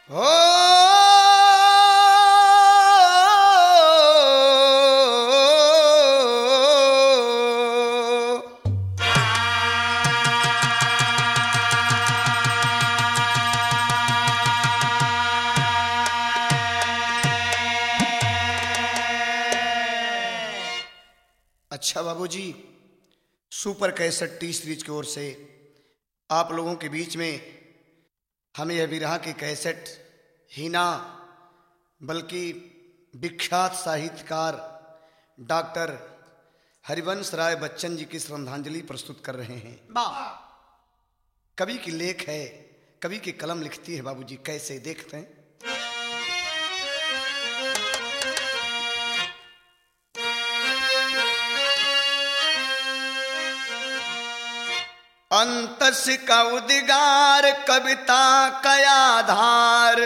हो अच्छा बाबूजी, सुपर कैसेट टी सीरीज की ओर से आप लोगों के बीच में हम यह विरह की कैसेट हीना बल्कि विख्यात साहित्यकार डॉक्टर हरिवंश राय बच्चन जी की श्रद्धांजलि प्रस्तुत कर रहे हैं। कवि की लेख है, कवि की कलम लिखती है बाबूजी, कैसे देखते हैं। अंतस का उद्गार कविता का आधार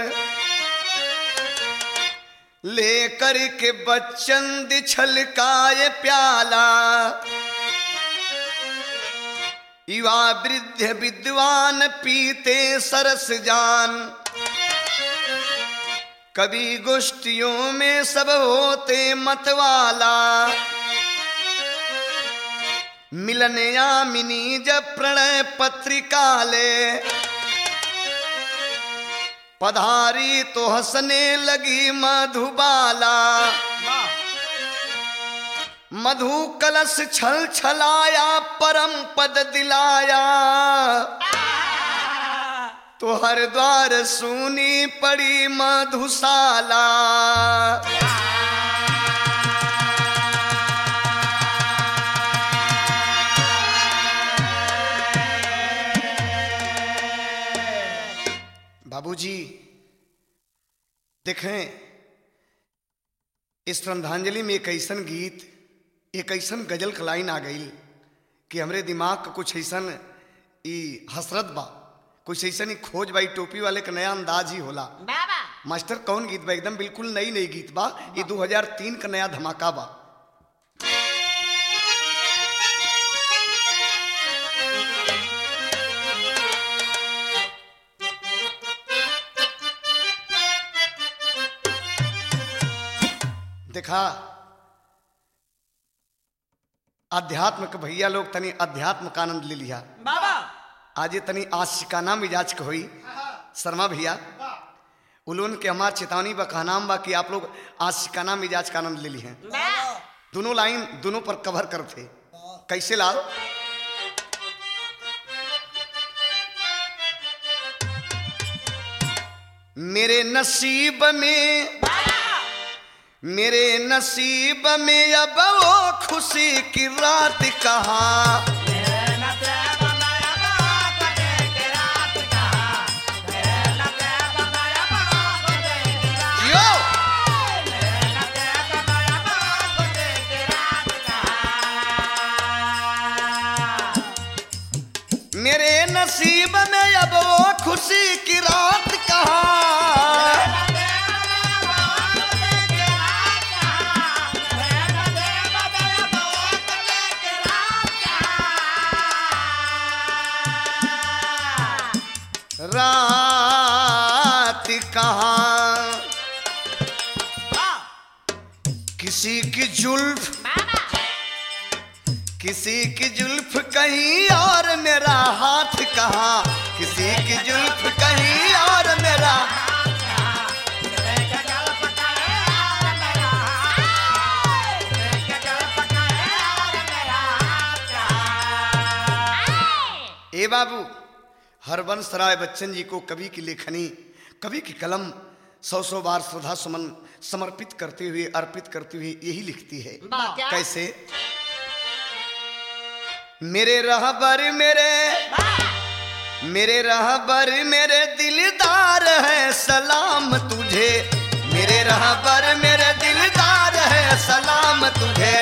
लेकर के बच्चन दिछल का ये प्याला, युवा वृद्ध विद्वान पीते सरस जान, कवि गोष्ठियों में सब होते मतवाला, मिलन यामिनी जब प्रणय पत्रिकाले, पधारी तो हंसने लगी मधुबाला, मधु कलश छल छलाया परम पद दिलाया, तो हर द्वार सूनी पड़ी मधुशाला। बाबूजी देखें, इस श्रद्धांजलि में एक ऐसन गीत, एक ऐसन गजल का लाइन आ गई कि हमरे दिमाग का कुछ ऐसन हसरत बा, कुछ ऐसा नहीं खोज बाई। टोपी वाले का नया अंदाज ही होला। मास्टर कौन गीत बा? एकदम बिल्कुल नई नई गीत बा। ये 2003 का नया धमाका बा। देखा अध्यात्म के भैया लोग तनी अध्यात्म का आनंद ले लिया। आज तनी आशिकाना मिजाज के हुई शर्मा भैया उलोन के हमार चेतावनी बा, कहनाम बा कि आप लोग आशिकाना मिजाज का आनंद ले ली हैं। दोनों लाइन दोनों पर कवर करते कैसे लाल। मेरे नसीब में, मेरे नसीब में अब वो खुशी की रात कहाँ, मेरे नसीब में अब वो खुशी की रात कहाँ, रात कहाँ, किसी की जुल्फ, किसी की जुल्फ कहीं और मेरा हाथ कहाँ, किसी की जुल्फ कहीं और मेरा, ए बाबू हरवंश राय बच्चन जी को कवि की लेखनी, कवि की कलम 100 बार श्रद्धा सुमन समर्पित करते हुए, अर्पित करते हुए यही लिखती है। कैसे? मेरे रहबर मेरे रहबर मेरे दिलदार है सलाम तुझे, मेरे रहबर मेरे दिलदार है सलाम तुझे,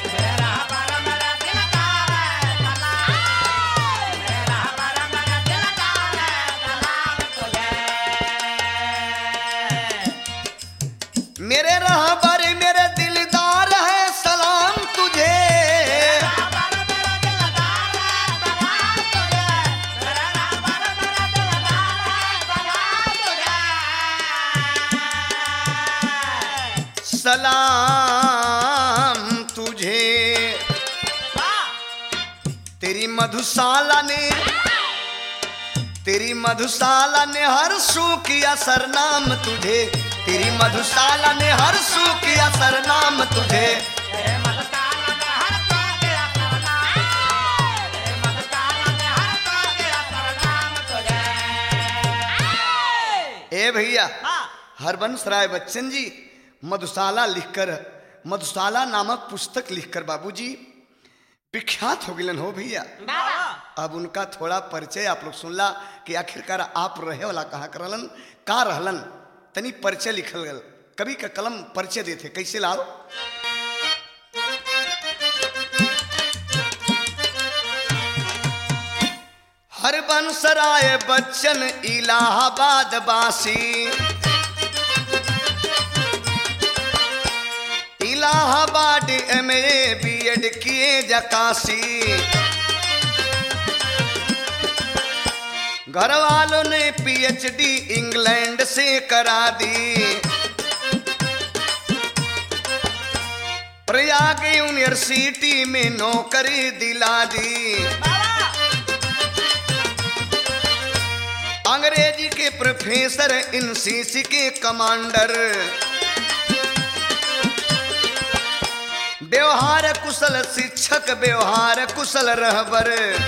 मेरे रहबर मेरे दिलदार है सलाम तुझे, सलाम तुझे। तेरी मधुशाला ने हर सू किया सरनाम तुझे। तेरी मधुशाला ने हर सू किया सरनाम तुझे। ए भैया हरबंस राय बच्चन जी मधुशाला लिखकर, मधुशाला नामक पुस्तक लिखकर बाबूजी विख्यात हो गिलन हो भैया। अब उनका थोड़ा परिचय आप लोग सुनला कि आखिरकार आप रहे वाला कहाँ करलन का रहलन। तनी परिचय लिखल गल, कवि का कलम परिचय देते कैसे लाओ। हरबंस राय बच्चन इलाहाबाद वासी, इलाहाबाद MA BEd किए जकासी। घर वालों ने PhD इंग्लैंड से करा दी। प्रयाग यूनिवर्सिटी में नौकरी दिला दी। अंग्रेजी के प्रोफेसर NCC के कमांडर। व्यवहार कुशल शिक्षक व्यवहार कुशल रहबर।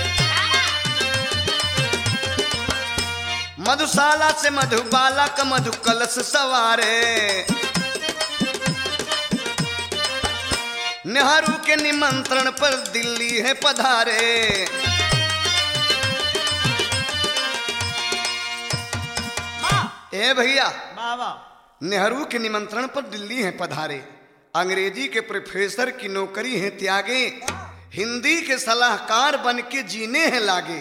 मधुशाला से मधुबाला का मधु कलश सवारे। नेहरू के निमंत्रण पर दिल्ली है पधारे। ए भैया नेहरू के निमंत्रण पर दिल्ली है पधारे। अंग्रेजी के प्रोफेसर की नौकरी है त्यागे। हिंदी के सलाहकार बन के जीने हैं लागे।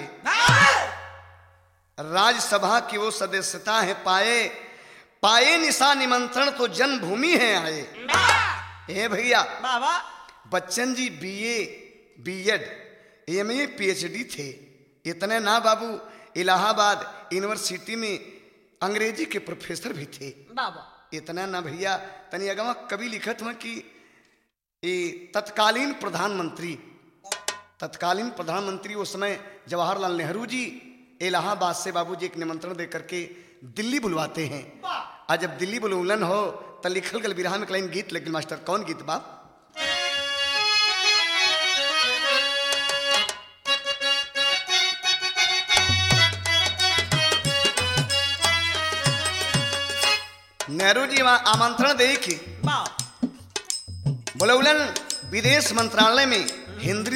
राज्यसभा की वो सदस्यता है पाए। पाए निशा निमंत्रण तो जन्मभूमि है आए। ए भैया Bachchan ji BA BEd MA PhD थे। इतने ना बाबू, इलाहाबाद यूनिवर्सिटी में अंग्रेजी के प्रोफेसर भी थे। इतना ना भैया, तनी अगवा कवि लिखत हुआ कि तत्कालीन प्रधानमंत्री उस समय जवाहरलाल नेहरू जी इलाहाबाद से बाबूजी एक निमंत्रण दे करके दिल्ली बुलवाते हैं। आज जब दिल्ली बुलौलन हो तो लिखल गल बिरहा में लाइन गीत लगिल मास्टर। कौन गीत बाप? नेहरू जी वहां आमंत्रण दे के बुलौलन विदेश मंत्रालय में हिंदी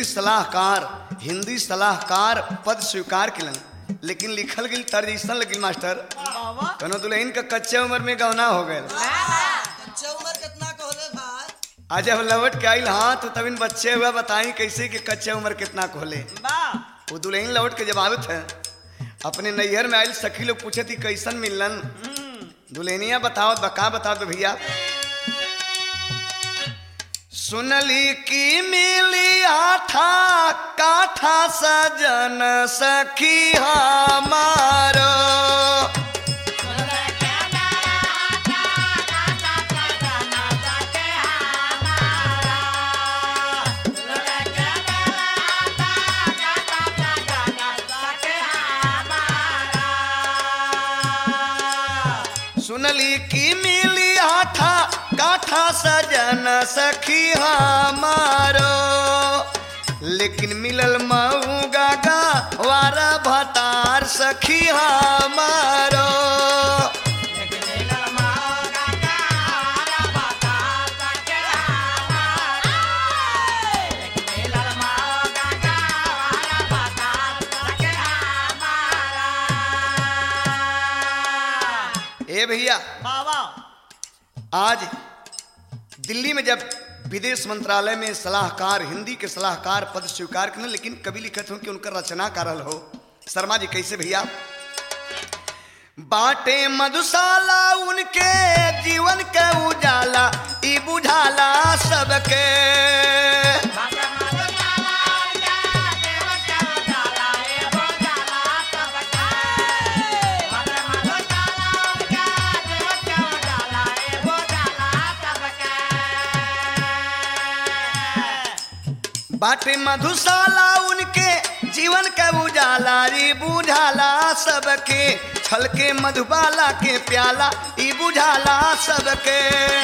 सलाहकार पद स्वीकार किलन। लेकिन लिखल गई तर्ज ऐसा लगिल मास्टर, कनो दुल्हन का कच्चे उम्र में गहना हो गए। कच्चे उम्र कितना कहले भाई? आज जब लौट के आइल हाँ तो तब इन बच्चे हुआ बताई कैसे कि कच्चे उम्र कितना कहले। वो दुल्हन लौट के जब आवत है अपने नैहर में आइल सखी लोग पूछे थी कैसन मिलन। दुल्हनिया बताओ बका बताओ तो भैया। सुनली की मिली आठा काठा सजन सखी हमारो। सुनली की मिली आठा काठा सजन सखी हमारो। लेकिन मिलल मऊगा वारा भतार सखी हमारो। ए भैया आज दिल्ली में जब विदेश मंत्रालय में सलाहकार हिंदी के सलाहकार पद स्वीकार करने, लेकिन कवि लिखत हो कि उनका रचना करल हो। शर्मा जी कैसे भैया? बाटे मधुशाला उनके जीवन के उजाला ई बुझाला सबके। बाटे मधुशाला उनके जीवन का उजाला रे बुझाला सबके छलके मधुबाला के प्याला ई बुझाला सबके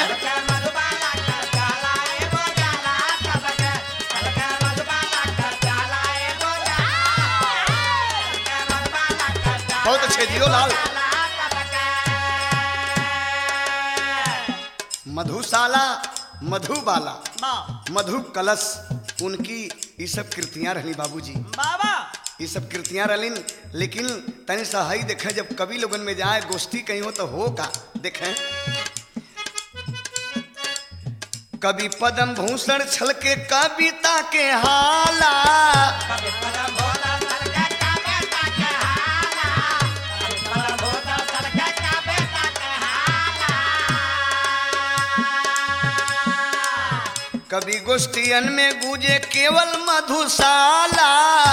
बहुत अच्छे जियो लाल। मधुशाला मधुबाला मधु कलश उनकी ये सब कृतियां रही बाबूजी बाबा ये सब कृतियां रलीन। लेकिन तनि सा हई देखे जब कवि लोगन में जाए गोष्ठी कहीं हो तो हो का देखें कवि पद्म भूषण छलके कविता के हाला कभी गोष्ठियन में गूंजे केवल मधुशाला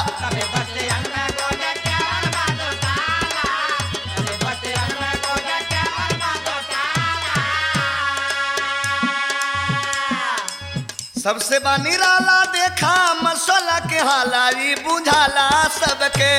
सबसे निराला देखा मसाला के हाला ये बुझाला सबके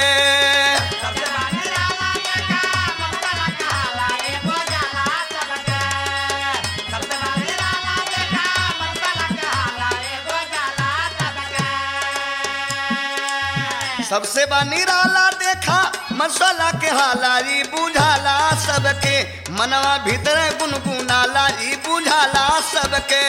सबसे निराला देखा मसाला के हाला ये बुझाला सबके मनवा भीतर गुनगुनाला ये बुझाला सबके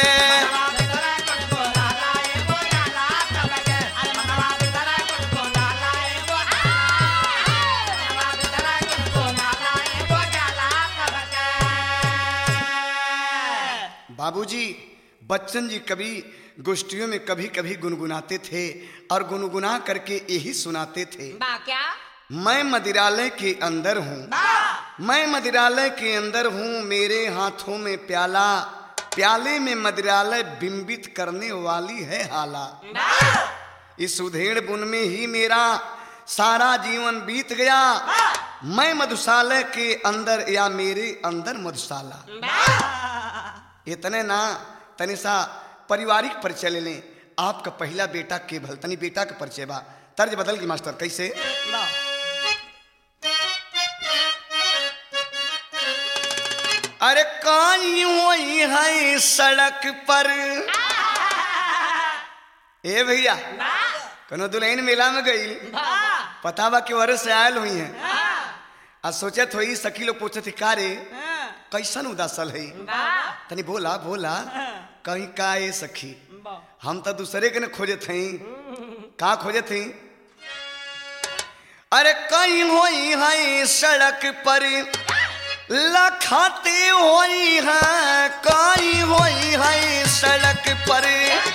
बाबूजी बच्चन जी कभी गोष्ठियों में कभी कभी गुनगुनाते थे और गुनगुना करके यही सुनाते थे क्या मैं मदिरालय के अंदर हूँ मैं मदिरालय के अंदर हूँ मेरे हाथों में प्याला प्याले में मदिरालय बिंबित करने वाली है हाला इस उधेड़ बुन में ही मेरा सारा जीवन बीत गया मैं मधुशाला के अंदर या मेरे अंदर मधुशाला इतने ना तनि सा पारिवारिक परिचय ले लें। आपका पहला बेटा केवल तनी बेटा का परिचय बा तर्ज बदल की मास्टर कैसे अरे काई हुई है सड़क पर ए भैया कनो दुल्हन मेला में गई पता बा कि वरस से आयल हुई है आ सोचे थोड़ी सखी लोग पूछे थे का रे कैसन उदासल है तनी बोला बोला कहीं का ये सखी हम तो दूसरे के न खोजे थे का खोजे थे अरे कहीं होई है सड़क पर लखाते होई है कहीं होई है सड़क पर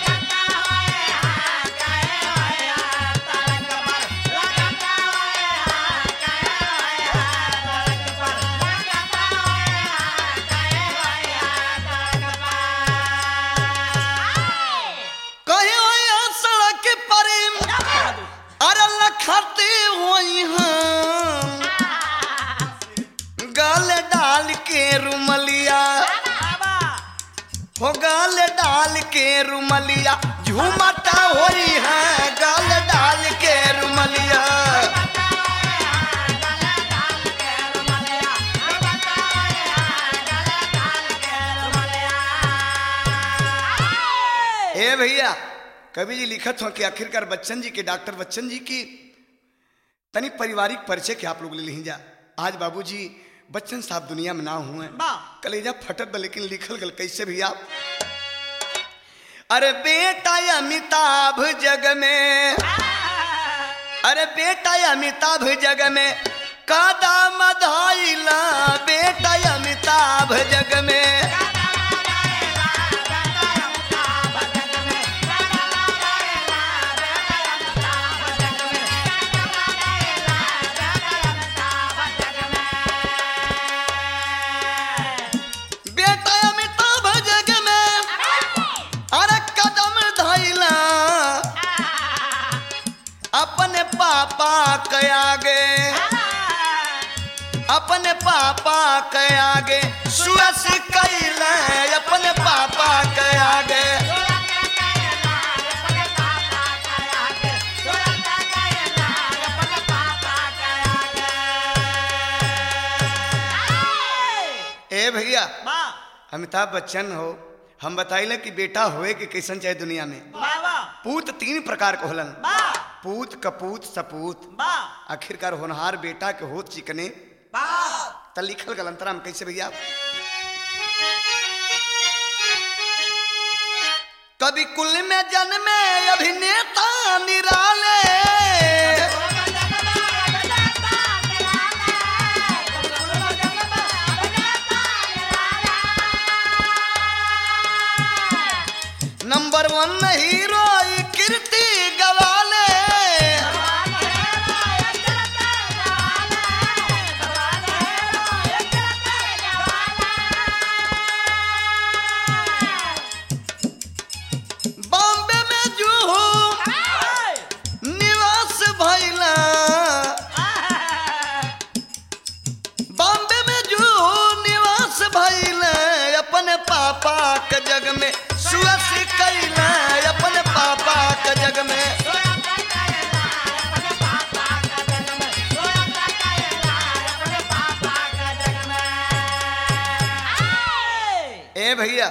खाते हुई हैं गाल डाल के रुमलिया हो गाल डाल के रुमलिया झूमता हुई है गाल डाल के रुमलिया ए भैया कवि जी लिखत हो कि आखिरकार बच्चन जी के डॉक्टर बच्चन जी की तनी पारिवारिक परिचय के आप लोग ले लीजा। आज बाबूजी बच्चन साहब दुनिया में ना हुए कलेजा फटत लेकिन लिखल गल कैसे भैया अरे बेटा अमिताभ जग में अरे बेटा अमिताभ जग में कदम धाइला बेटा अमिताभ जग में अपने पापा के आगे सुअस कैले अपने पापा के आगे ए भैया बा अमिताभ बच्चन हो, हम बताइले कि बेटा होए कि कैसन चाहे दुनिया में। बा पूत 3 प्रकार के होलन, बा पूत कपूत सपूत। बा आखिरकार होनहार बेटा के होत चिकने बा त लिखल गलंतरा में कैसे भैया। कभी कुल में जन्मे अभिनेता निराले, नंबर 1 हीरो कीर्ति गवाले। बॉम्बे में जूहू निवास भइला, बॉम्बे में जूहू निवास भइला। अपने पापा के जग में सुअस कैला, अपने पापा के जग में। ए भैया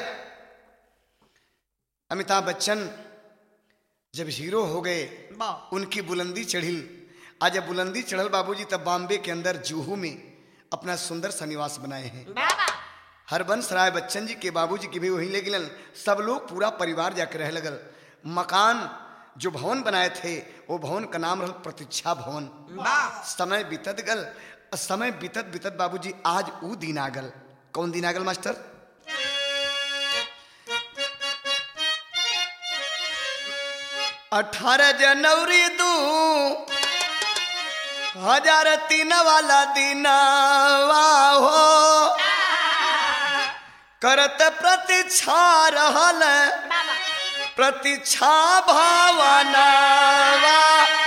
अमिताभ बच्चन जब हीरो हो गए, बा उनकी बुलंदी चढ़ी। आज जब बुलंदी चढ़ल बाबूजी, तब बॉम्बे के अंदर जूहू में अपना सुंदर सा निवास बनाए हैं। हरबंस राय बच्चन जी के बाबूजी की भी वहीं ले गिलन। सब लोग पूरा परिवार जाकर रह लगल। मकान जो भवन बनाए थे वो भवन का नाम रहल प्रतीक्षा भवन। समय बीतत गल, समय बीतत बीतत बाबूजी आज ऊ दिन आगल। कौन दिन आगल मास्टर? 18 जनवरी 2003 वाला दिनवा हो, करत प्रतीक्षा रहल प्रतीक्षा भावनावा।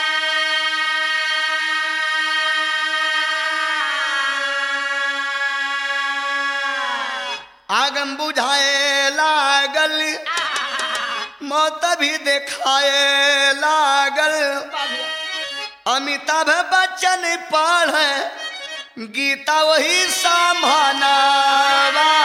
आगम बुझाए लागल, मौत भी देखाए लागल। अमिताभ बच्चन पढ़े गीता वही सामनावा।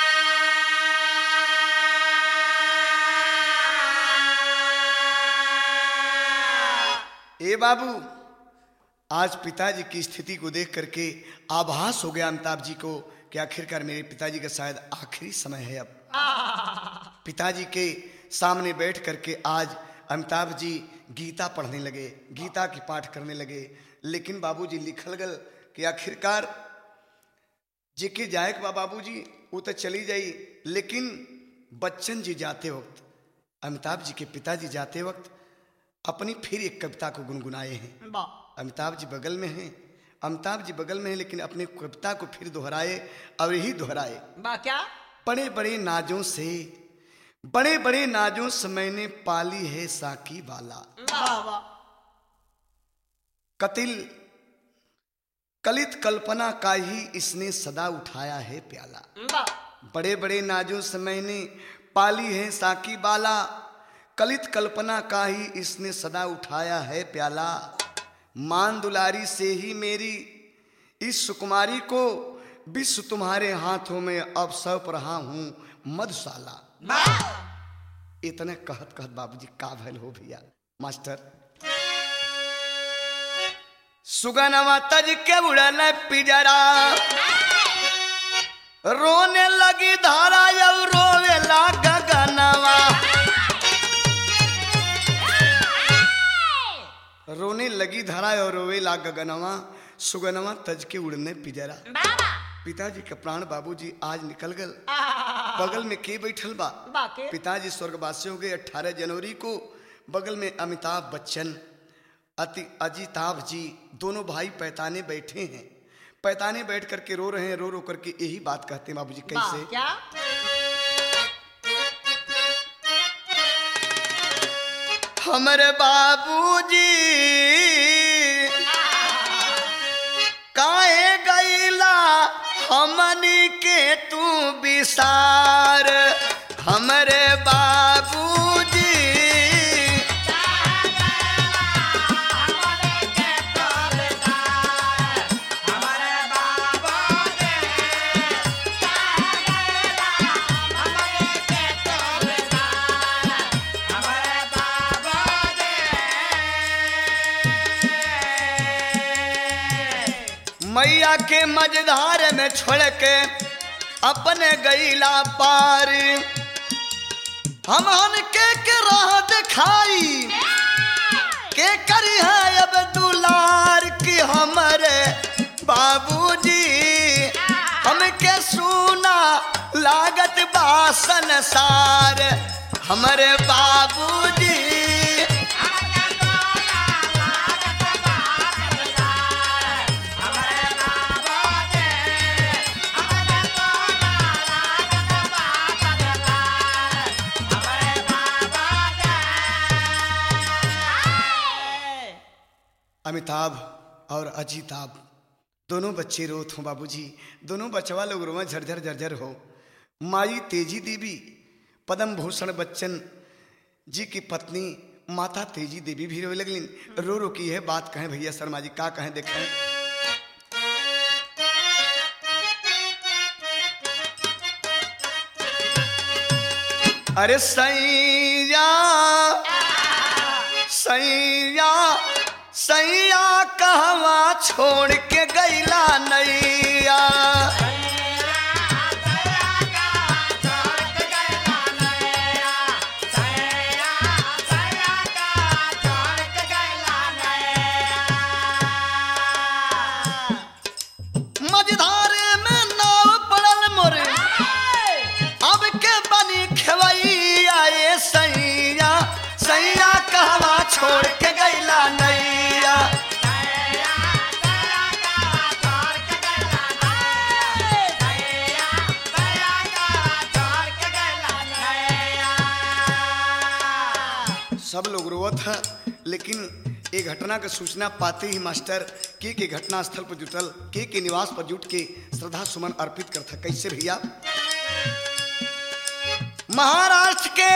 ए बाबू, आज पिताजी की स्थिति को देख करके आभास हो गया अमिताभ जी को कि आखिरकार मेरे पिताजी का शायद आखिरी समय है। अब पिताजी के सामने बैठ करके आज अमिताभ जी गीता पढ़ने लगे, गीता की पाठ करने लगे। लेकिन बाबूजी लिखल गल कि आखिरकार जेके जाए के बाबूजी वो तो चली जाई, लेकिन बच्चन जी जाते वक्त, अमिताभ जी के पिताजी जाते वक्त अपनी फिर एक कविता को गुनगुनाए हैं। अमिताभ जी बगल में हैं, अमिताभ जी बगल में हैं, लेकिन अपने कविता को फिर दोहराए और यही दोहराए। क्या? बड़े बड़े नाजों से, बड़े बड़े नाजों से मैंने पाली है साकी बाला। कतिल कलित कल्पना का ही इसने सदा उठाया है प्याला। बड़े बड़े नाजों से मैंने पाली है साकी बाला, कलित कल्पना का ही इसने सदा उठाया है प्याला। मान दुलारी से ही मेरी इस सुकुमारी को, विश्व तुम्हारे हाथों में अब सौंप रहा हूं मधुशाला। इतने कहत कहत बाबूजी का भैल हो भैया मास्टर। सुगनवा तज के उड़ल पिजरा, रोने लगी धारा यौ रोवे लागा गगनवा। रोने लगी धारा और रोवे लागा गगनवा, सुगनवा तज के उड़ने पिजरा। पिताजी के प्राण बाबूजी आज निकल गल। बगल में के बैठल बा? पिताजी स्वर्गवासी हो गए 18 जनवरी को। बगल में अमिताभ बच्चन, अजिताभ जी, दोनों भाई पैताने बैठे हैं। पैताने बैठ करके रो रहे हैं, रो रो करके यही बात कहते हैं बाबूजी। कैसे? क्या? हमारे बाबूजी काहे गईला हमनी के तू विसार। हमारे बाबूजी भैया के मझधार में छोड़ के अपने गईला पार। हमन के राह दिखाई के करी है अब दुलार की हमारे बाबूजी हमके सुना लागत बासन सार हमारे बाबूजी। अमिताभ और अजिताभ दोनों बच्चे रोत हो बाबूजी। दोनों बचवा लोग रोवा झरझर झरझर हो। माई तेजी देवी पद्म भूषण बच्चन जी की पत्नी माता तेजी देवी भी रोने लगली। रो रो की है बात कहें भैया शर्मा जी का कहें देखें। अरे सैया सैया सैया कहवा छोड़ के गईला नैया। मझधार में नाव पड़ल मोरे अब के बनी खेवैया। ये सैया सैया कहवा छोड़ के गईला नैया। सब लोग रोवत है लेकिन एक घटना की सूचना पाते ही मास्टर के घटना स्थल पर जुटल के निवास पर जुट के श्रद्धा सुमन अर्पित करता। कैसे भैया महाराष्ट्र के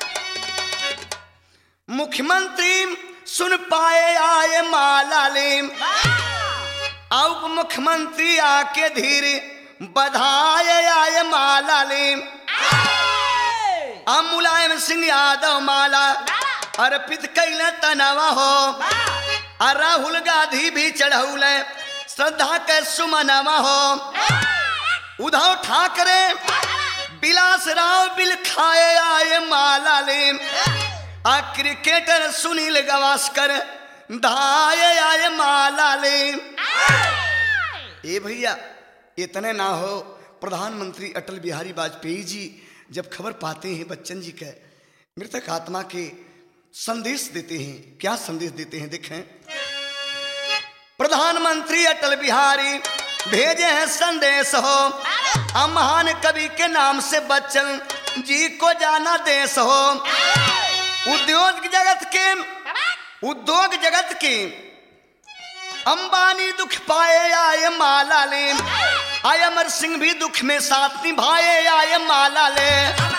मुख्यमंत्री सुन पाए आए मालाले उप मुख्यमंत्री आके धीरे बधाए आए मालाले। मुलायम सिंह यादव माला अर्पित कैले तनवा हो। राहुल गांधी भी चढ़ौले श्रद्धा के सुमनवा हो। उद्धव ठाकरे विलास राव बिल खाए आए मालाले। क्रिकेटर सुनील गावस्कर धाये आए मालाले। ए भैया इतने ना हो प्रधानमंत्री अटल बिहारी वाजपेयी जी जब खबर पाते हैं बच्चन जी के मृतक आत्मा के संदेश देते हैं। क्या संदेश देते हैं देखें। प्रधानमंत्री अटल बिहारी भेजे हैं संदेश हो। महान कवि के नाम से बच्चन जी को जाना देश हो। उद्योग जगत के अंबानी दुख पाए आए मालाले। आय अमर सिंह भी दुख में साथ निभाए आए मालाले।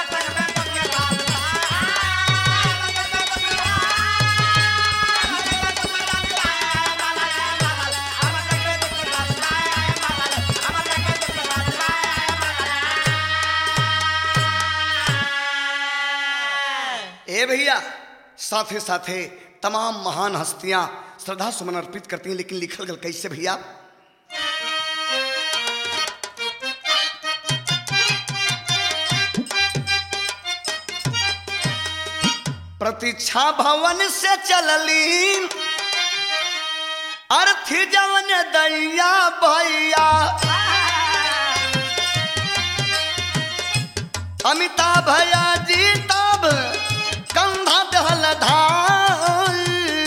ए भैया साथे साथे तमाम महान हस्तियां श्रद्धा सुमन अर्पित करती हैं लेकिन लिखल गल कैसे भैया। प्रतीक्षा भवन से चलली अर्थी जवन दैया भैया। अमिताभ अजिताभ कंधा दहल धार।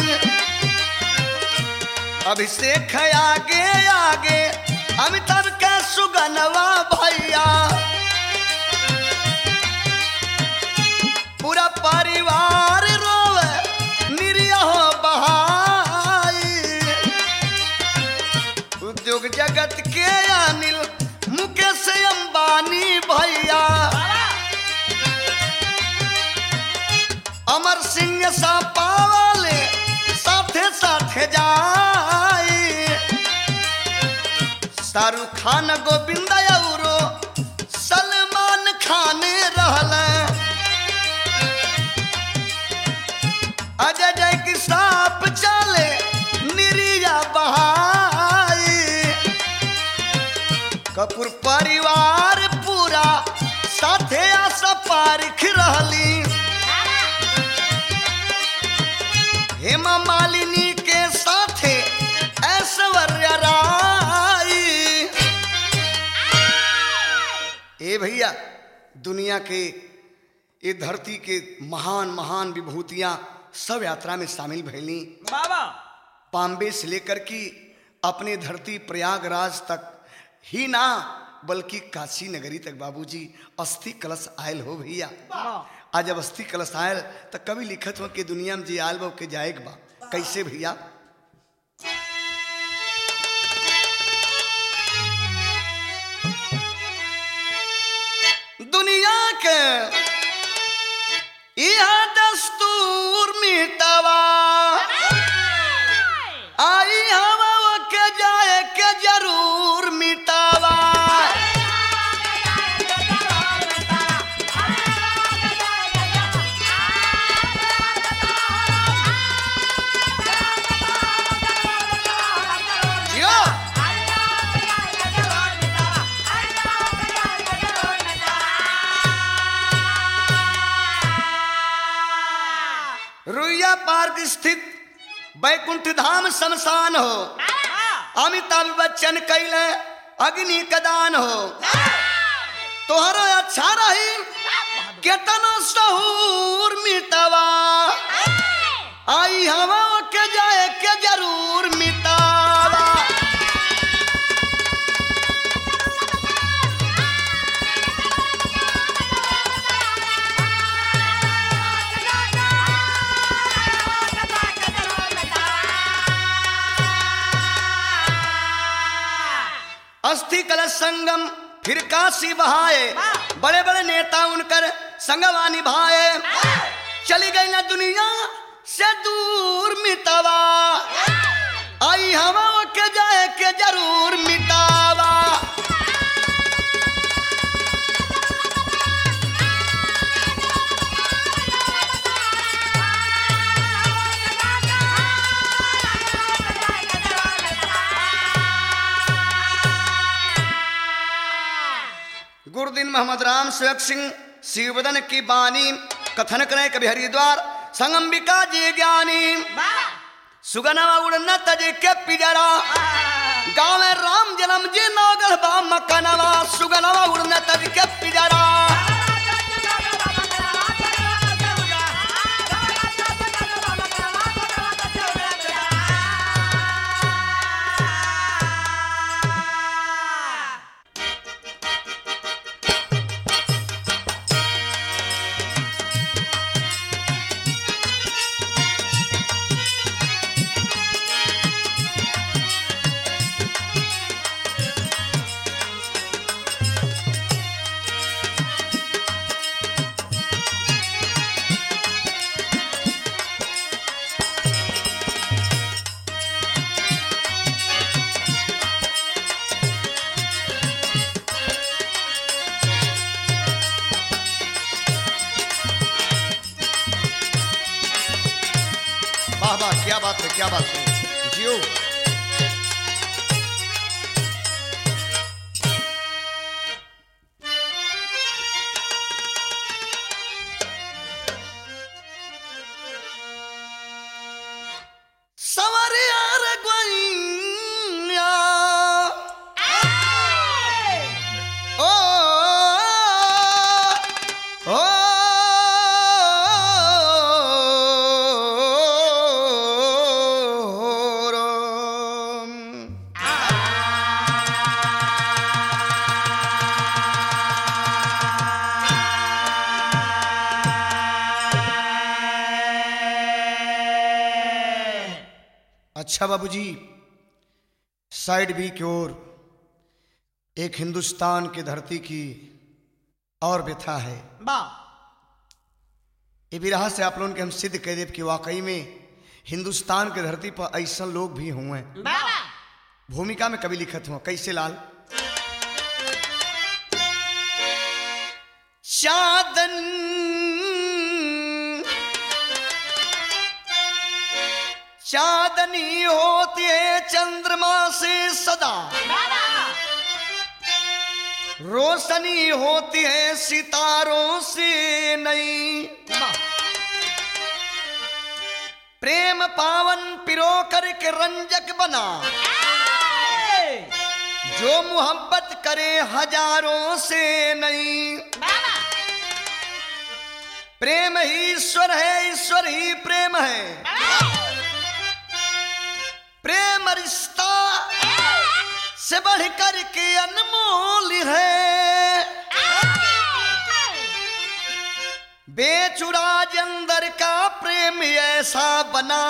अभिषेक आगे आगे अमिताभ के सुगनवा भैया। पूरा परिवार रोवे निरिया बहाई। उद्योग जगत के अनिल मुकेश अंबानी भैया। अमर सिंह सा पावले साथे साथे जाई। शाहरुख खान गोविंदा औरो सलमान खान रहल। अजय जय की साप चले निरिया बहाई। ए भैया, दुनिया के ये धरती के महान महान विभूतियां सब यात्रा में शामिल भैली। बाबा बॉम्बे से लेकर के अपने धरती प्रयागराज तक ही ना बल्कि काशी नगरी तक बाबूजी अस्थि कलश आयल हो भैया। आज जब अस्थि कलश आयल तो कभी लिखत हो कि दुनिया में जी आयल बा के जाएग बा। कैसे भैया? दुनिया के यह दस्तूर मिटवा आई हवा के जाए के जरूर मिटावा। रुइया पार्क स्थित बैकुंठ धाम शमशान हो, अमिताभ बच्चन कैले अग्नि कदान हो। तोहरा अच्छा रही केतना सहूर मिटवा आई हवा के जाए के जरूर मिटावा। अस्थि कलश संगम फिर काशी बहाए, बड़े बड़े नेता उनकर संगवा निभाए। चली गई ना दुनिया से दूर मिटावा आई हवा के जाए के जरूर मिटावा। गुरुदीन मोहम्मद राम सेवक सिंह शिवबदन की बानी कथन करें कभी हरिद्वार संगम्बिका जी ज्ञानी। सुगनवा उड़ना तजे के पिजरा गाँव में राम जन्म जी नौगढ़ बा मकनवा। सुगनवा उड़ना तज के पिजरा क्या बात है, क्या बात है जियो। सवरिया रगवैया ओ ओ अच्छा बाबूजी, साइड बी की ओर एक हिंदुस्तान की धरती की और व्यथा है। ये विरहा से आप लोगों के हम सिद्ध कह देव कि वाकई में हिंदुस्तान की धरती पर ऐसा लोग भी हुए। भूमिका में कभी लिखत हुआ कैसे लाल? चांदनी होती है चंद्रमा से सदा, रोशनी होती है सितारों से नई। प्रेम पावन पिरो कर के रंजक बना, जो मोहब्बत करे हजारों से नहीं। प्रेम ही ईश्वर है, ईश्वर ही प्रेम है। प्रेम रिश्ता से बढ़कर के अनमोल है। बेचुराज अंदर का प्रेम ऐसा बना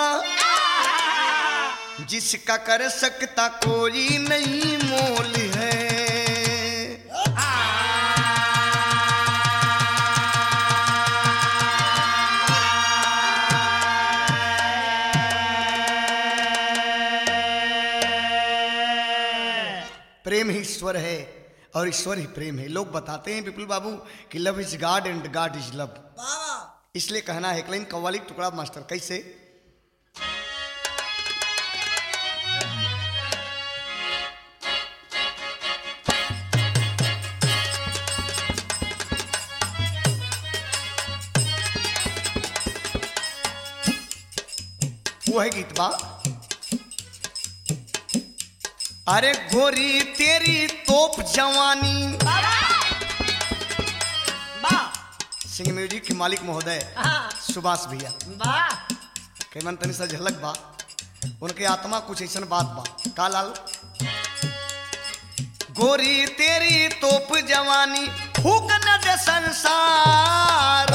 जिसका कर सकता कोई नहीं मोल है। प्रेम ही ईश्वर है और ईश्वर ही प्रेम है। लोग बताते हैं विपुल बाबू कि love is God and God is love. इसलिए कहना है एक लाइन कव्वाली टुकड़ा मास्टर कैसे। वो है गीत बा। अरे गोरी तेरी तोप जवानी। सिंह म्यूजिक के मालिक महोदय सुभाष भैया कैमन तनी सा झलक बा उनके आत्मा कुछ ऐसा बात बा का लाल। गोरी तेरी तोप जवानी फूक न दे संसार।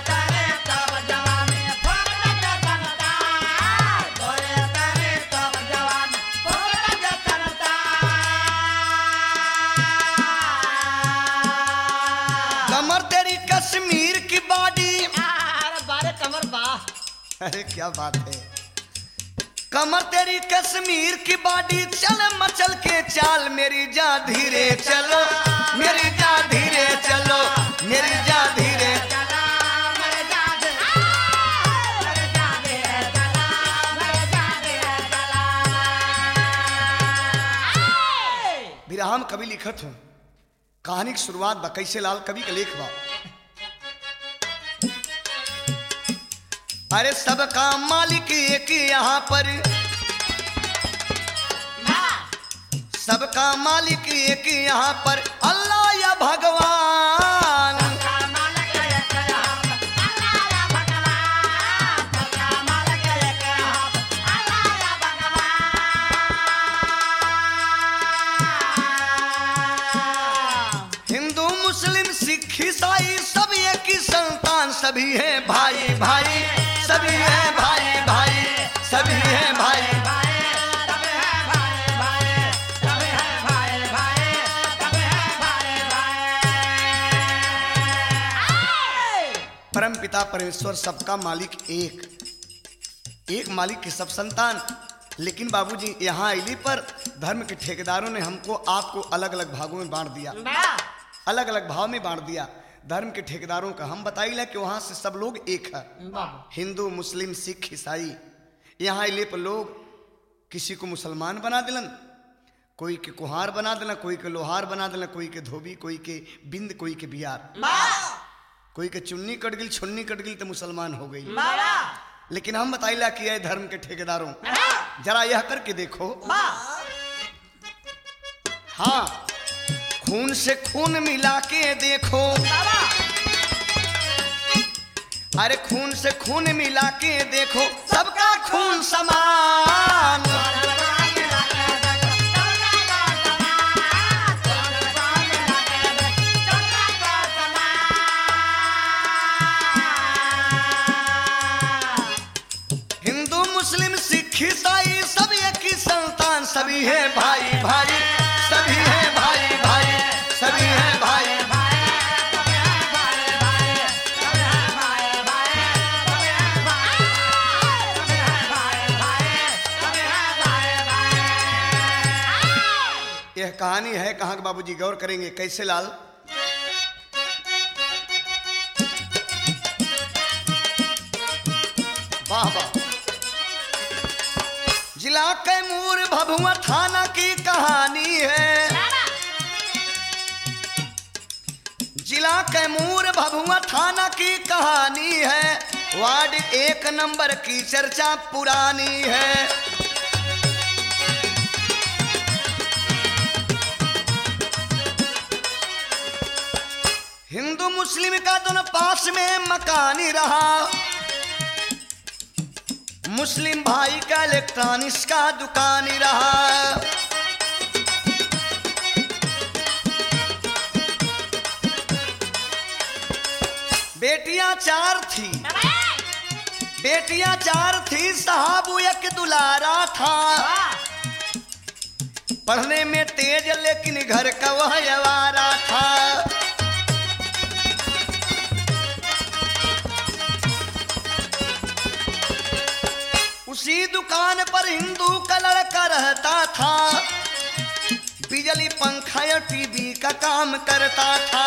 कमर तेरी कश्मीर की बाडी। बारे कमर बा। अरे क्या बात है। कमर तेरी कश्मीर की बाडी चल मचल के चाल। मेरी जा धीरे चलो, मेरी जा धीरे चलो, मेरी जा धीरे। विराम कवि लिखत हूँ। कहानी की शुरुआत बा कैसे लाल कवि का लेख बा। अरे सबका मालिक एक यहाँ पर, सबका मालिक एक यहाँ पर अल्लाह या भगवान। हिंदू मुस्लिम सिख ईसाई सब एक ही संतान। सभी है भाई भाई, सभी है भाई भाई, सभी है भाई। परम पिता परमेश्वर सबका मालिक एक, एक मालिक के सब संतान। लेकिन बाबूजी यहाँ अली पर धर्म के ठेकेदारों ने हमको आपको अलग अलग भागों में बांट दिया, अलग अलग भाव में बांट दिया। धर्म के ठेकेदारों का हम बताइला कि वहां से सब लोग एक है, हिंदू मुस्लिम सिख ईसाई। यहाँ अले पर लोग किसी को मुसलमान बना दिलन, कोई के कुहार बना देना, कोई के लोहार बना देना, कोई के धोबी, कोई के बिंद, कोई के बिहार, कोई के चुन्नी कट गई, छुन्नी कट गई तो मुसलमान हो गई। लेकिन हम बताइला कि है धर्म के ठेकेदारों जरा यह करके देखो। हाँ, खून से खून मिला के देखो। अरे खून से खून मिला के देखो, सबका खून समान। हिंदू मुस्लिम सिख ईसाई सब एक ही संतान। सभी है भाई भाई, सभी है भाई भाई, सभी है भाई। यह कहानी है कहाँ के बाबूजी गौर करेंगे कैसे लाल। वाह वाह। जिला कैमूर भभुआ थाना की कहानी है। जिला कैमूर भभुआ थाना की कहानी है। वार्ड 1 नंबर की चर्चा पुरानी है। हिंदू मुस्लिम का दोनों पास में मकान ही रहा। मुस्लिम भाई का इलेक्ट्रॉनिक्स का दुकान ही रहा। बेटियां चार थी, बेटियां चार थी, साहब एक दुलारा था। पढ़ने में तेज लेकिन घर का वह आवारा था। उसी दुकान पर हिंदू का लड़का रहता था। बिजली पंखा या टीवी का काम करता था।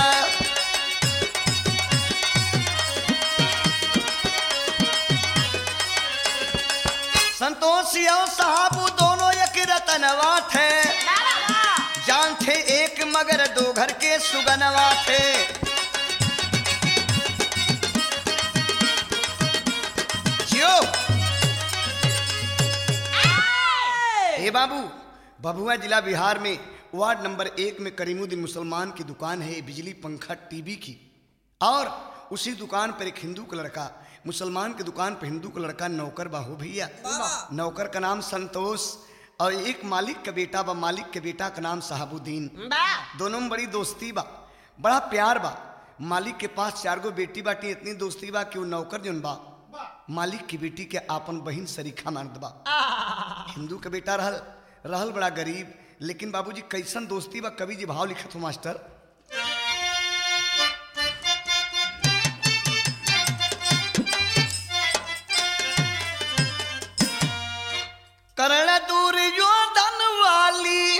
संतोष और साहबू दोनों एक रतनवा थे। जान थे एक मगर दो घर के सुगनवा थे। जियो हे बाबू, भभुआ जिला बिहार में वार्ड नंबर 1 में करीमुद्दीन मुसलमान की दुकान है बिजली पंखा टीवी की। और उसी दुकान पर एक हिंदू का लड़का, मुसलमान की दुकान पर हिंदू का लड़का नौकर बा हो भैया। नौकर का नाम संतोष और एक मालिक का बेटा बा, मालिक के बेटा का नाम साहबुद्दीन। दोनों में बड़ी दोस्ती बा, बड़ा प्यार बा। मालिक के पास 4 गो बेटी बाटी, इतनी दोस्ती बा कि वो नौकर जोन बा मालिक की बेटी के आपन बहिन सरीखा मानत बा। हिंदू का बेटा रहल बड़ा गरीब, लेकिन बाबूजी कैसन दोस्ती बा, कवि जी भाव लिखत हो मास्टर। करण दूर जो धन वाली,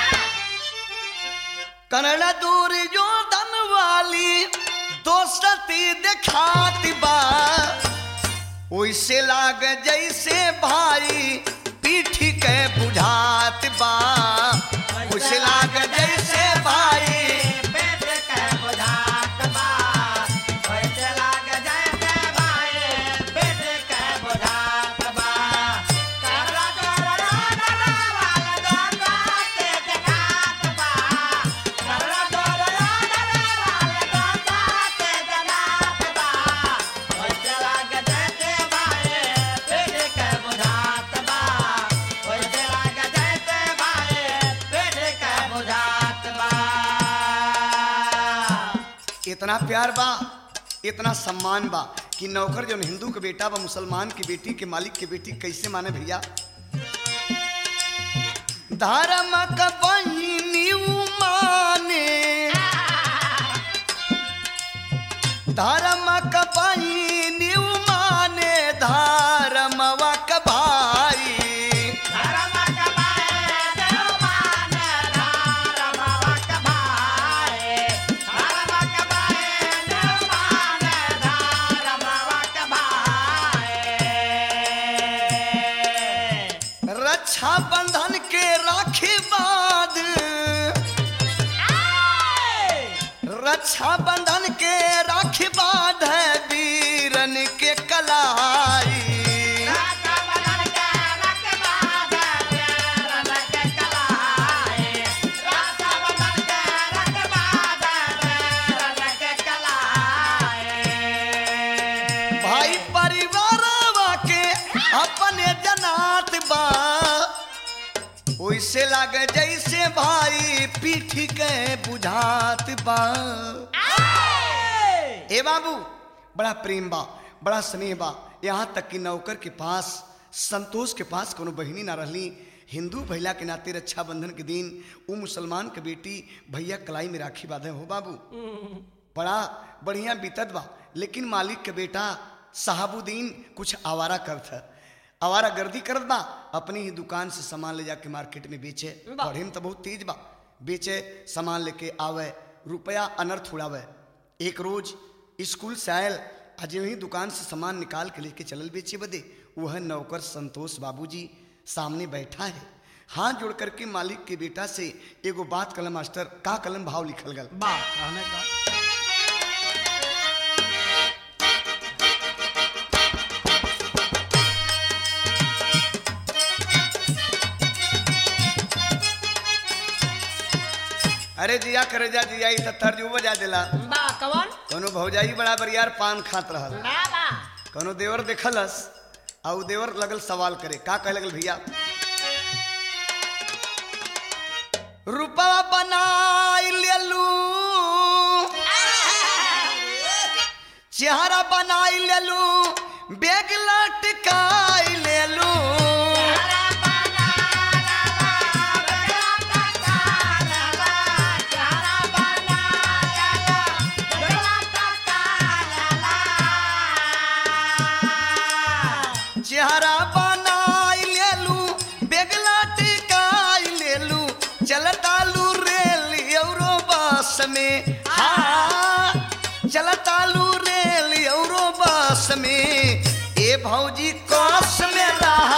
करण दूर जो धन वाली, दोस्ती दिखाती बा। ओइसे लाग जैसे भाई पीठी के बुझात बा। ओइसे लाग जैसे भाई पेट के बुझात बा। ओइसे लाग जैसे भाई पेट के बुझात बा। करला दोरा दादा वाला दोगा ते जगात बा। करला दोरा दादा वाला दोगा ते जगात बा। ओइसे लाग जैसे भाई पेट के बुझात बा। ओइसे लाग जैसे भाई पेट के बुझात बा। इतना प्यार बा, इतना सम्मान बा कि नौकर जो हिंदू के बेटा बा मुसलमान की बेटी के मालिक की बेटी कैसे माने भैया। धर्म का बहिनी माने, धर्म का बहिनी माने, धर्मवा का भाई। धर्म का भाई देव माने, धर्मवा का भाई। धर्म का भाई देव माने, धर्मवा का भाई। रक्षा बंधन के राखी बांध, रक्षा बंधन के राखी बांध वीरन के कलाई। राखा बंधन के रखबा दे वीरन के कलाई। राखा बंधन के रखबा दे वीरन के कलाई। भाई परिवारवा के अपने जनात बा। ओइसे लागे जैसे भाई पीठी के बुझात बा। ए बाबू, बड़ा प्रेम बा, बड़ा स्नेह बा। यहाँ तक कि नौकर के पास, संतोष के पास कोनो बहिनी ना रहली। हिंदू भैया के नाते रक्षाबंधन के दिन वो मुसलमान के बेटी भैया कलाई में राखी बांधे हो बाबू। बड़ा बढ़िया बीतत बा। लेकिन मालिक के बेटा साहबुद्दीन कुछ आवारा करत है, आवारा गर्दी करत बा। अपनी ही दुकान से सामान ले जाके मार्केट में बेचे। पढ़े में तो बहुत तेज बा, बेचे सामान लेके आवे, रुपया अनर्थ उड़ावे। एक रोज स्कूल से आयल, आज वही दुकान से सामान निकाल के लेके चलल बेचे बदे। वह नौकर संतोष बाबूजी सामने बैठा है, हाथ जोड़ करके मालिक के बेटा से एगो बात कलम मास्टर का कलम भाव लिखल गल। बात कहने का अरे जिया करे जा जिया, ई त तर्ज बजा देला। बा कवन कोनो भौजाई बड़ा बरियार पान खात रहल, ना बा कोनो देवर देखलस और देवर लगल सवाल करे, का कहे लगल भैया, रुपा बनाई लेलू, चेहरा बनाई लेलू, बेग लटकाई लेलू, चेहरा बनाई लेलू, बेग लटकाई लेलू, चलतालू रेल एवरो बस में, हाँ चलतालू रेल एवरो बस में, ए भौजी कोस में रहा,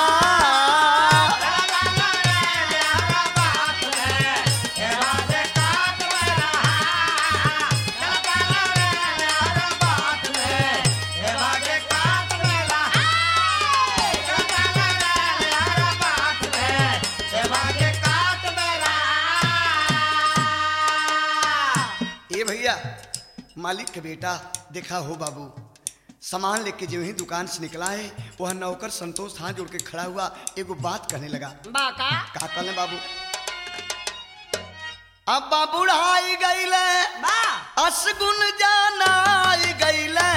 ए भैया मालिक के बेटा देखा हो बाबू, सामान लेके जो ही दुकान से निकला है वह नौकर संतोष हाथ जोड़ के खड़ा हुआ एगो बात कहने लगा, बा का कहले बाबू, अब बाबू ढाई गईले बा असगुन जानाई गईले,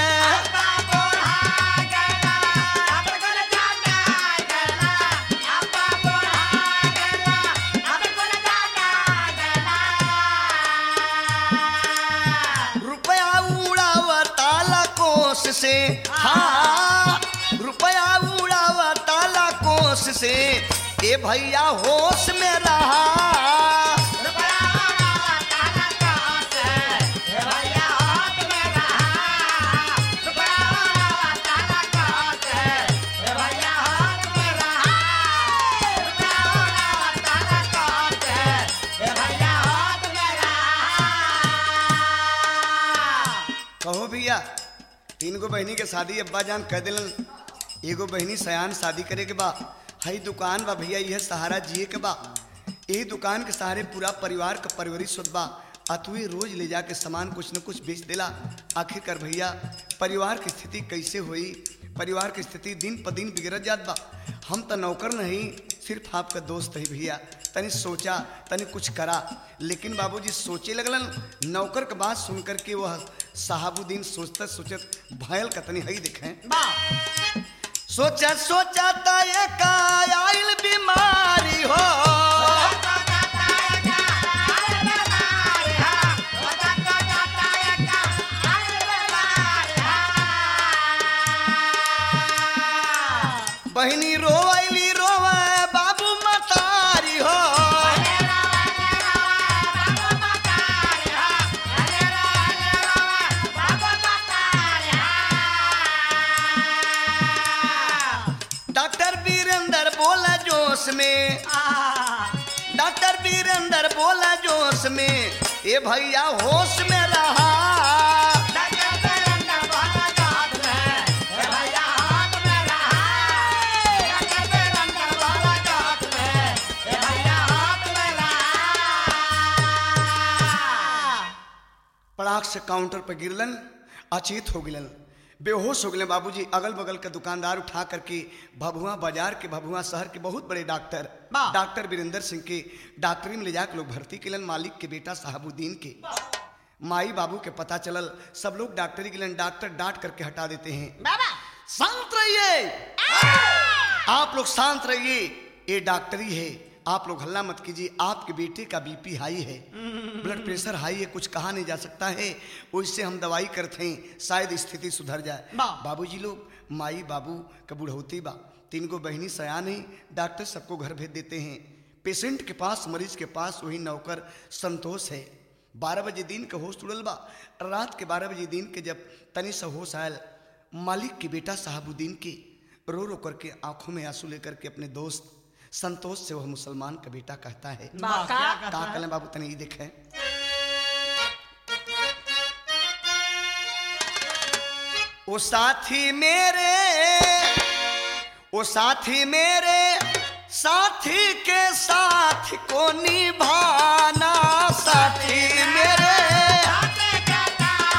रुपया उड़ावताला कोस से, हाँ रुपया उड़ावताला कोस से, ए भैया होश में रहा, कहो भैया तीन गो बहनी के शादी अब्बा जान कह दिलन, एगो बहनी सयान शादी करे के बा, हई दुकान बा भैया यह सहारा जिए के बा, यही दुकान के सहारे पूरा परिवार का परवरिश होत बा, अतुए रोज ले जाके सामान कुछ न कुछ बेच देला, आखिरकार भैया परिवार की स्थिति कैसे हुई, परिवार की स्थिति दिन पर दिन बिगड़त जात बा, हम तो नौकर नहीं सिर्फ आपका दोस्त है भैया, तनी सोचा तनी कुछ करा, लेकिन बाबूजी सोचे लगलन, नौकर के बात सुन करके वह साहबुद्दीन सोचता सोचत भयल का तनी हई देखें, बा सोचा सोचा ता एक आइल बीमारी हो, बहनी रोवैली रोवे बाबू मतारी हो, डॉक्टर वीरेंद्र बोला जोश में, डॉक्टर वीरेंद्र बोला जोश में, ए भैया होश में रहा, पड़ाक से काउंटर पर गिरलन, अचेत हो गिलन, बेहोश हो गए बाबूजी। अगल बगल के दुकानदार उठा करके भभुआ बाजार के, भभुआ शहर के बहुत बड़े डॉक्टर डॉक्टर वीरेंद्र सिंह के डॉक्टरी में ले जाकर लोग भर्ती किलन, मालिक के बेटा साहबुद्दीन के। माई बाबू के पता चलल, सब लोग डॉक्टरी के लिए डॉक्टर डांट करके हटा देते हैं। बाबा शांत रहिए, आप लोग शांत रहिए, ये डॉक्टरी है, आप लोग हल्ला मत कीजिए, आपके बेटे का बीपी हाई है, ब्लड प्रेशर हाई है, कुछ कहा नहीं जा सकता है, उससे हम दवाई करते हैं, शायद स्थिति सुधर जाए। बाबूजी लोग, माई बाबू का बुढ़ौती बा, 3 गो बहनी सयान है, डॉक्टर सबको घर भेज देते हैं। पेशेंट के पास, मरीज के पास वही नौकर संतोष है। 12 बजे दिन का होश उड़ल बा, रात के 12 बजे दिन के जब तनी सा होश आयल, मालिक के बेटा साहबुद्दीन के रो रो करके आंखों में आंसू लेकर के अपने दोस्त संतोष से वह मुसलमान का बेटा कहता है, का कलें बाबू तने ये देखें। ओ साथी मेरे, ओ साथी मेरे, साथी के साथ को निभाना, साथी मेरे,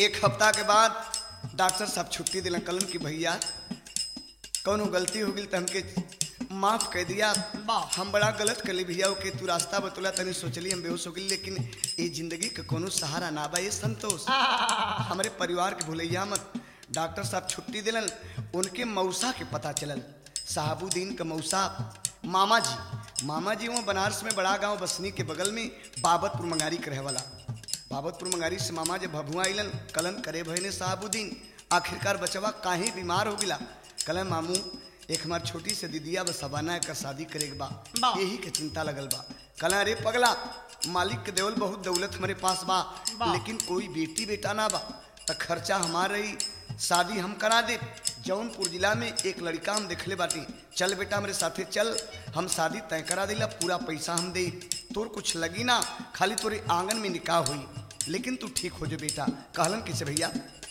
1 हफ्ता के बाद डॉक्टर साहब छुट्टी दिलन कलन कि भैया कौनो गलती हो गई तो हमके माफ कर दिया, हम बड़ा गलत कर ली भैया के तू रास्ता बतौला तनी सोचली हम बेहोश हो गई, लेकिन ये जिंदगी का कोनो सहारा ना बा, ये संतोष हमारे परिवार के भूलैया मत। डॉक्टर साहब छुट्टी दिलन, उनके मौसा के पता चलल, साहबुद्दीन का मौसा मामा जी वो बनारस में बड़ा गांव बसनी के बगल में बाबतपुर मंगारी के रहे वाला। बाबतपुर मंगारी से मामा जब भभुआ अलन कलन करे भयने साहबुद्दीन आखिरकार बचवा काहे बीमार हो गिला। कलन मामू एक हमार छोटी से दीदिया बस सबाना का शादी करे बा, यही के चिंता लगल बा। कलन अरे पगला मालिक के देवल बहुत दौलत हमारे पास बा, लेकिन कोई बेटी बेटा ना बा, तो खर्चा हमार रही, शादी हम करा दे। जौनपुर जिला में एक लड़का हम देखले बाटी, चल बेटा मेरे साथे चल, हम शादी तय करा दिला, पूरा पैसा हम दे, तोर कुछ लगी ना, खाली तोरे आंगन में निकाह हुई, लेकिन तू ठीक हो जो बेटा। कहलन किसे भैया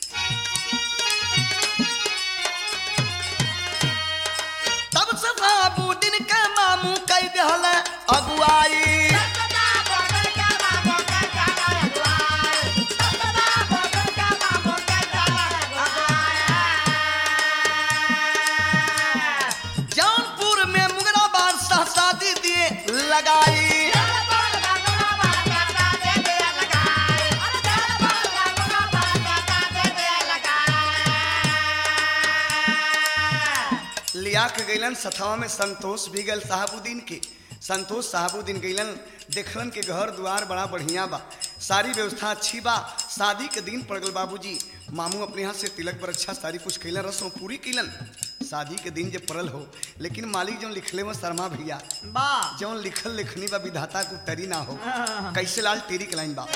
तब साहबुद्दीन के मामू कह दिहल अगुआई, लगाई लिया के गईलन सथवा में संतोष भी गल साहबुद्दीन के। संतोष साहबुद्दीन गईलन देखलन के घर द्वार बड़ा बढ़िया बा, सारी व्यवस्था अच्छी बा। शादी के दिन पड़ गल बाबूजी, मामू अपने हाथ से तिलक पर अच्छा सारी कुछ कैलन, रस्म पूरी कैलन। शादी के दिन जब पड़ल हो, लेकिन मालिक जो लिखले में शर्मा भैया जो लिखल लिखनी बा विधाता को तरी ना हो। कैसे लाल तेरी के लाइन बा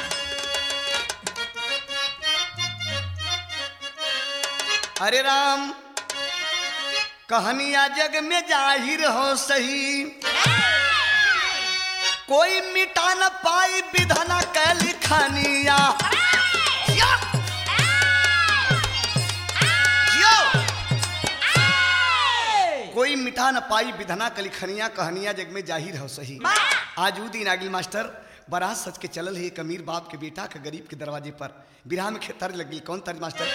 अरे राम कहानियां जग में जाहिर हो सही, कोई मिटा न पाई विधना के लिखनिया। कोई मिटा न पाई विधना के लिखनिया, कहानियां जग में जाहिर हो सही। आज ऊ दिन आगिल मास्टर बारात सच के चलल है, एक अमीर बाप के बेटा के गरीब के दरवाजे पर बिरहा में तर्ज लग गई। कौन तर्ज मास्टर?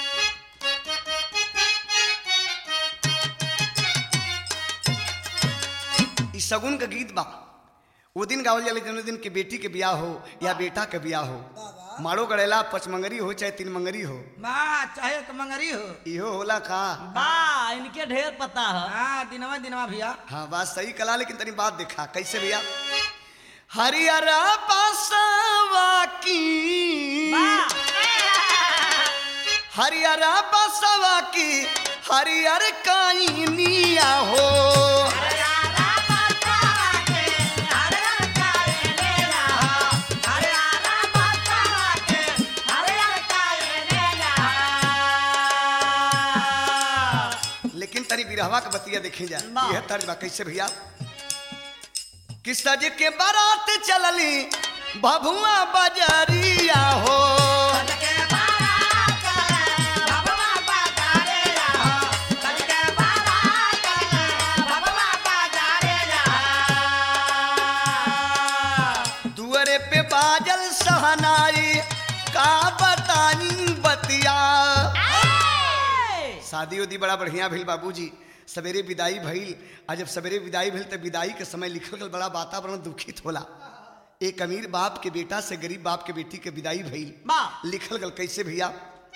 इस सगुन का गीत बा, वो दिन गावल जाले जन्मदिन के बेटी के ब्याह हो या बेटा के ब्याह हो, मारो गड़ेला पचमंगरी हो चाहे 3 मंगरी हो, चाहे मंगरी हो, इहो होला का इनके ढेर पता है। दिनवा भैया हाँ बात सही कला, लेकिन तनी बात देखा कैसे भैया। हरिहरा बसवा की हरिहरा बसवा की हरिहर काइनिया हो, तनी बिरहवा के बतिया देखे जा। यह तर्ज बा कैसे भैया। कि सज के बारात चलली भभुआ बजरिया हो, दुअरे पे बाजल सहनाई का बतानी बतिया। शादी उदी बड़ा बढ़िया भइल बाबूजी, सवेरे विदाई भइल। आज जब सवेरे विदाई भइल तो विदाई के समय लिखल गल बड़ा वातावरण दुखित होला। एक अमीर बाप के बेटा से गरीब बाप के बेटी के विदाई भइल, लिखल गल कैसे भैया।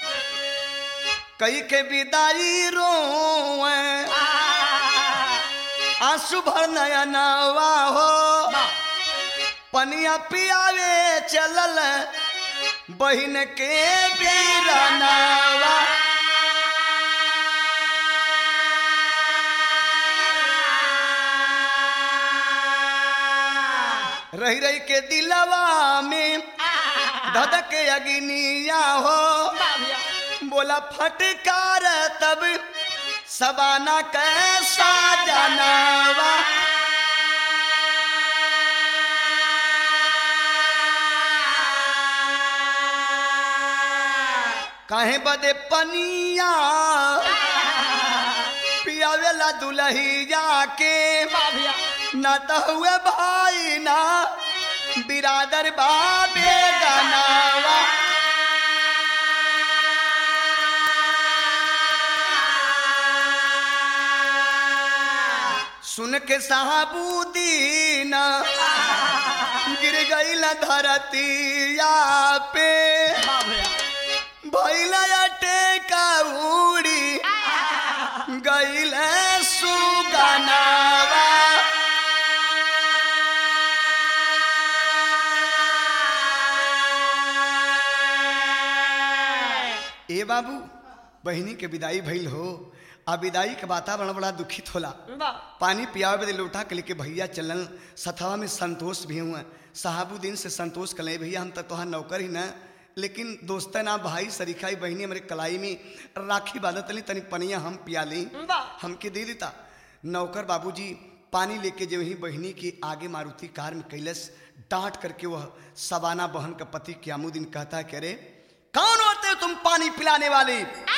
कई के विदाई रोए आंसू भर नया नवा हो, पनिया पियावे चलल बहिन के बीरनावा। रही रही के दिलवा में धधक अग्निया हो, बोला फटकार तब सबाना कैसा जानवा। काहे बदे पनिया पियावेला दुलहिया के, ना तो हुए भाई ना बिरादर बाबे गनावा। सुन के साहबुद्दीन गिर गईल धरतिया पे भैला टेका उड़ी गईल सुगनावा। ए बाबू बहिनी के विदाई भइल हो आ विदाई के वातावरण बड़ा दुखित होला। पानी पियावे बदे लोटा के लेके भैया चलन सथवा में संतोष भी हुआ। साहबुद्दीन से संतोष कले भैया हम तोहार नौकर ही न लेकिन दोस्त ना भाई सरीखाई बहिनी हमारे कलाई में राखी बांधत ली तनी पनिया हम पिया ली हमके दे देता। नौकर बाबूजी पानी लेके जो ही बहिनी के आगे मारुति कार में कैलस डांट करके वह सबाना बहन का पति क्यामुद्दीन कहता है कि अरे कौन होते हो तुम पानी पिलाने वाले,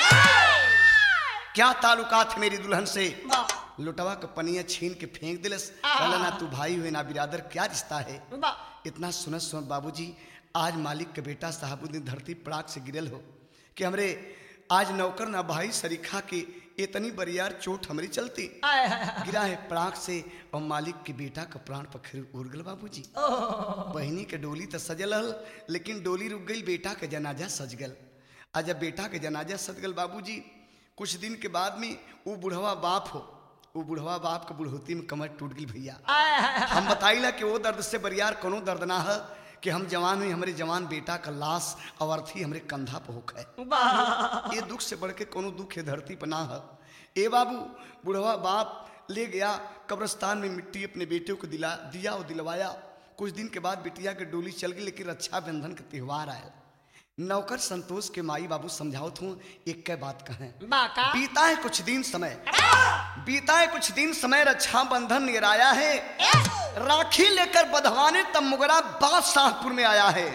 क्या ताल्लुकात है मेरी दुल्हन से। लुटवा का पनिया छीन के फेंक दिलस। कहला ना तू भाई हुए ना बिरादर, क्या रिश्ता है। इतना सुनत सुनत बाबूजी आज मालिक के बेटा साहबुद्दीन धरती पड़ाक से गिरल हो कि हमरे आज नौकर ना भाई सरीखा के इतनी बरियार चोट हमारी चलती गिरा है पड़ाक से और मालिक के बेटा का प्राण पखेरु उड़ गल। बाबूजी बहिनी के डोली तो सजल हल लेकिन डोली रुक गई, बेटा के जनाजा सज गल। आज जब बेटा के जनाजा सज गल बाबूजी कुछ दिन के बाद में वो बुढ़वा बाप हो, वो बुढ़वा बाप के बुढ़ोती में कमर टूट गई भैया। हम बताइला कि वो दर्द से बरियार कोनो दर्द ना है कि हम जवान हुई हमारे जवान बेटा का लाश अवर्थी हमारे कंधा पे होक है। ये दुख से बढ़ के कोनो दुख है धरती पर ना है। ए बाबू बुढ़वा बाप ले गया कब्रिस्तान में मिट्टी अपने बेटे को दिया और दिलवाया। कुछ दिन के बाद बिटिया के डोली चल गई लेकिन रक्षाबंधन का त्योहार आया। नौकर संतोष के माई बाबू समझाओ हूँ एक के बात कहें। बीता है कुछ दिन समय रक्षाबंधन निराया है। राखी लेकर बधवाने तब मुगरा बादशाहपुर में आया है।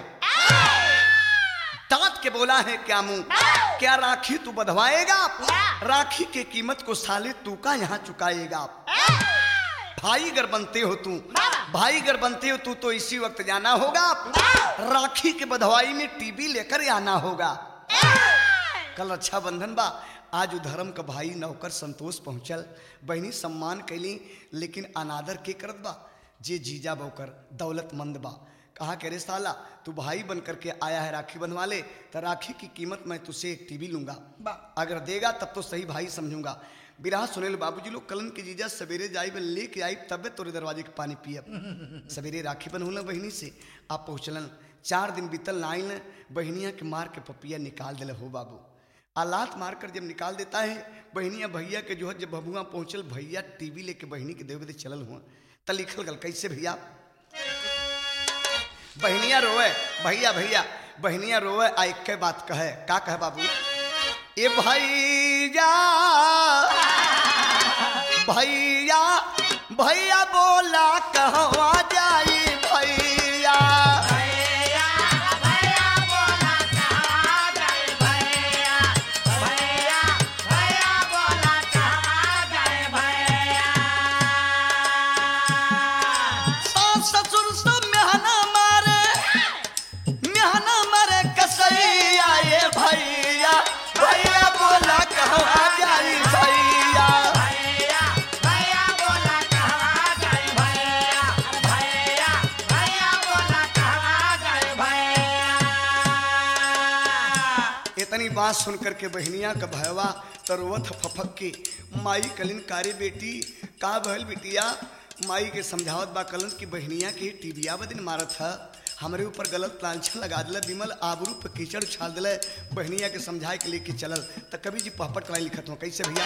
दांत के बोला है क्या मुंह, क्या राखी तू बधवाएगा, राखी के कीमत को साले तू का यहाँ चुकाएगा। भाई अगर बनते हो तू तो इसी वक्त जाना होगा, राखी के बधवाई में टीवी लेकर आना होगा। कल रक्षाबंधन बा, आज धर्म का भाई नौकर संतोष पहुंचल, बहनी सम्मान कैली लेकिन अनादर के करत बा। जे जीजा बौकर दौलतमंद बा, कहा कि अरे साला तू भाई बन करके आया है राखी बंधवा ले, तो राखी की कीमत मैं तुझसे एक टीवी लूंगा, अगर देगा तब तो सही भाई समझूंगा। बिरहा सुने लो बाबूजी लोग कलन के जीजा सवेरे जाई बन लेके आई तबे तोरे दरवाजे के पानी पियब। सवेरे राखी बंधुला बहनी से आप पहुँचलन। 4 दिन बीतल नाइन बहनिया के मार के पपिया निकाल दिले हो बाबू। आलात मारकर जब निकाल देता है बहनिया भैया के जो है जब बबुआ पहुँचल भैया टीवी लेके बहनी के देव दे चलल हुआ त लिखल गल कैसे भैया। बहनिया रोए भैया भैया बहनिया रोए आ एक बात कहे का कहे बाबू। ए भैया भैया भैया बोला कहवा जाई भैया, बात सुन करके बहनिया का भयवा तरोवत फफक के माई कलिन कारे बेटी का भल बिटिया। माई के समझावत बा कलन की बहनिया के टीबिया बदिन मारत है, हमारे ऊपर गलत लांछन लगा दिला, विमल आबरू पे कीचड़ उछाल दिले। बहनिया के समझाए के लेके चलल तो कभी जी पहपट लाई लिखत हो कैसे भैया।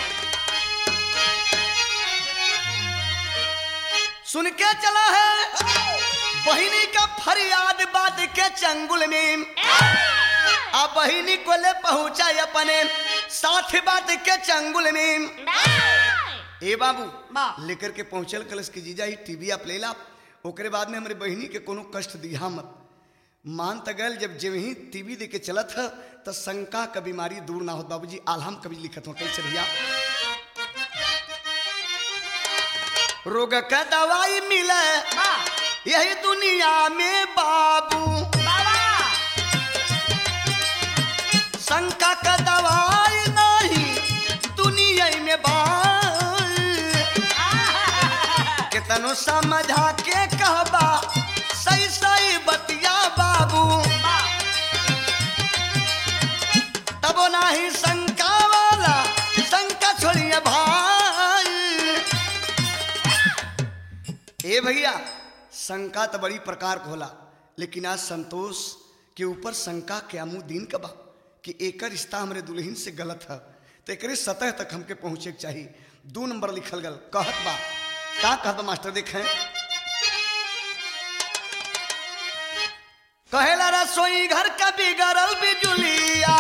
सुन के चला है बहनी का फरियाद बात के चंगुल में, अब बहिनी को ले पहुंचा अपने साथ बात के चंगुल में। ए बाबू लेकर के पहुंचल कलश के जीजा ही टीवी आप ले ला, ओकरे बाद में हमारे बहिनी के कोनो कष्ट दिया मत। मान तगल जब जब ही टीवी देके चलत है तो शंका का बीमारी दूर ना हो। बाबूजी आलहम कभी लिखत हो कैसे भैया। रोग का दवाई मिले यही दुनिया में बाबू, शंका का दवाई नहीं दुनिया में बाबू। केतनो समझा के कहबा सही सही बतिया बाबू तबो नाही शंका वाला शंका छोड़िए भाई। ए भैया शंका तो बड़ी प्रकार को होला, लेकिन आज संतोष के ऊपर शंका के आमू दिन का बा कि एक रिश्ता हमारे दुल्हन से गलत है, तो एक सतह तक हमके पहुंचे के चाहिए। 2 नंबर लिखल गल कहत बा का कहत बा मास्टर देखें। कहेला रसोई घर का बिगड़ल बिजुलिया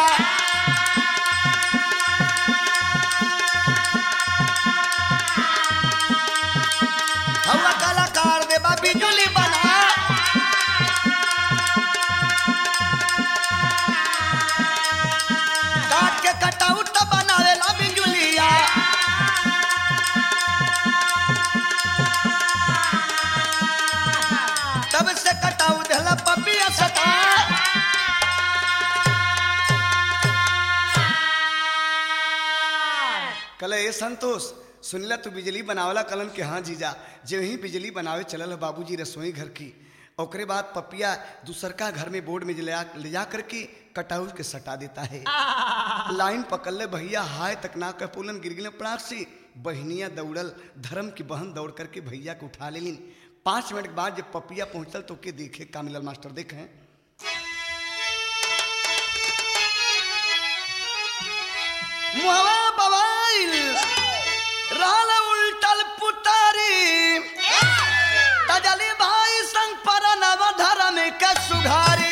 हवा कलाकार देबा बिजुली बना काट के कटाउट बनावेला बिजुलिया तब से कटाउ देला पपिया सता कल ए संतोष सुनला तू बिजली बनावला कलन के हाँ जीजा जे ही बिजली बनावे चलल बाबूजी रसोई घर की। ओकरे बाद पपिया दूसर का घर में बोर्ड में ले जा करके कटाऊ के सटा देता है। लाइन पकड़ ले भैया हाय तक ना कह पुलन गिर गिले पड़ाक से बहनिया दौड़ल धर्म की बहन दौड़ करके भैया को उठा लेलिन। 5 मिनट के बाद जब पपिया पहुंचल तो के देखे का मिलल मास्टर देखें। मुहवा बवाइल राल उल्टल पुतारी तजली भाई संग पर नव धर्म के सुधारी।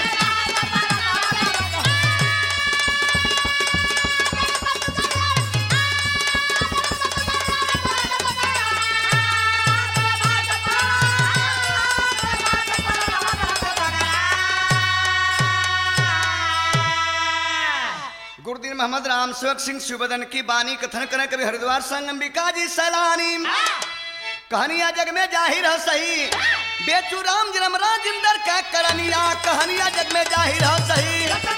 गुरुदीन मोहम्मद राम सेवक सिंह शिवबदन की बानी कथन करें कभी हरिद्वार संग अंबिका जी सैलानी। कहानियां जग में जाहिर है सही बेचू राम जन्म राजिंदर का करनिया कहानियां जग में जाहिर है सही।